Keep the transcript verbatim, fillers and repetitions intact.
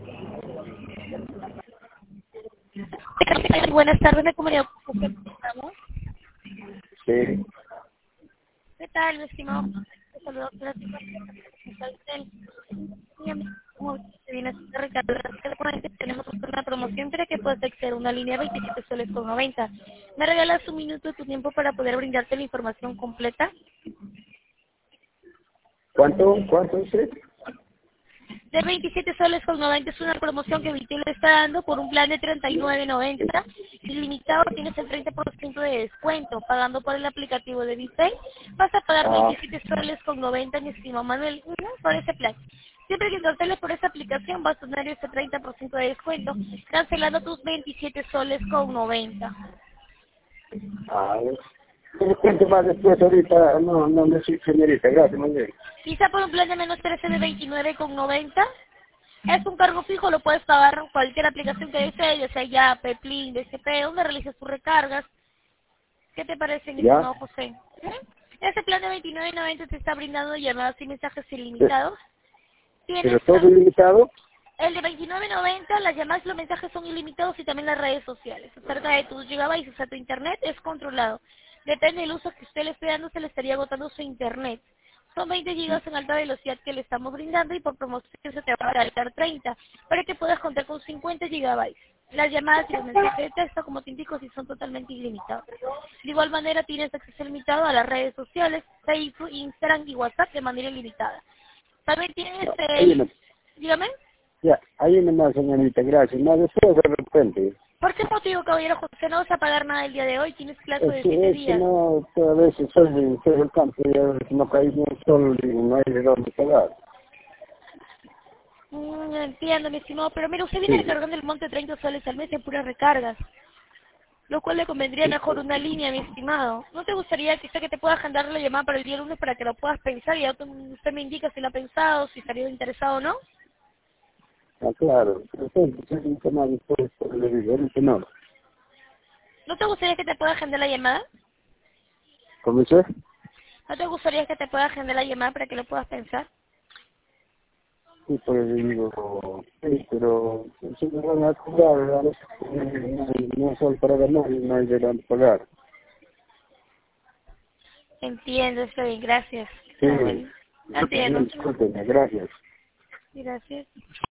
Buenas tardes, me comunico con usted. Sí. ¿Qué tal, mi estimado? Te saludo plático. Como se viene a Ricardo, tenemos una promoción para que puedas acceder a una línea de veintisiete soles con noventa. ¿Me regalas un minuto de tu tiempo para poder brindarte la información completa? ¿Cuánto? ¿Cuánto es? De veintisiete soles con noventa es una promoción que Vitel le está dando por un plan de treinta y nueve noventa. Ilimitado tienes el treinta por ciento de descuento. Pagando por el aplicativo de Vitel vas a pagar Ah, veintisiete soles con noventa, mi estimado Manuel, ujú, por ese plan. Siempre que canceles por esa aplicación vas a tener ese treinta por ciento de descuento, cancelando tus veintisiete soles con noventa. ah, de repente más después ahorita, no, no me soy señorita, gracias, muy bien. Quizá por un plan de menos trece de veintinueve con noventa. Es un cargo fijo, lo puedes pagar cualquier aplicación que desees, ya sea Yape, Plin, D C P, donde realices tus recargas. ¿Qué te parece, mi ¿Ya? estimado José? ¿Eh? Este plan de veintinueve noventa te está brindando llamadas y mensajes Pe- ilimitados. Pero Tienes todo ilimitado. el de veintinueve noventa, las llamadas y los mensajes son ilimitados y también las redes sociales. Acerca de tus gigabytes, o sea, tu internet es controlado. Depende del uso que usted le esté dando, se le estaría agotando su internet. Son veinte gigas en alta velocidad que le estamos brindando y por promoción se te va a regalar treinta para que puedas contar con cincuenta gigabytes. Las llamadas y los mensajes de texto, como te indico, sí son totalmente ilimitados. De igual manera, tienes acceso limitado a las redes sociales, Facebook, Instagram y WhatsApp de manera ilimitada. También tienes No, ahí el... no, Dígame. ya, ahí nomás, señorita, gracias. Más después de repente. ¿Por qué motivo, caballero José, no vas a pagar nada el día de hoy? Tienes plazo Es de siete que, es que días. no, a veces soy, de- soy del campo y a veces no caí ni un sol y no hay de dónde pagar. Mm, entiendo, mi estimado, pero mira, usted viene Sí. recargando el monte treinta soles al mes en puras recargas, lo cual le convendría mejor una línea, mi estimado. ¿No te gustaría quizá que te pueda agendar la llamada para el día lunes para que lo puedas pensar y ya tú- usted me indica si lo ha pensado, si estaría interesado o no? Ah, claro. De repente soy un tema después, pero le digo, ahorita no. ¿No te gustaría que te pueda agendar la llamada? ¿Comencé? ¿No te gustaría que te pueda agendar la llamada para que lo puedas pensar? Sí, pues digo, sí, pero si me van a cobrar, a veces no, no, no solo para ganar, no hay de dónde pagar. Entiendo, está bien, gracias. Sí, Ah, bueno, entiendo. discúlpenme, gracias. Gracias.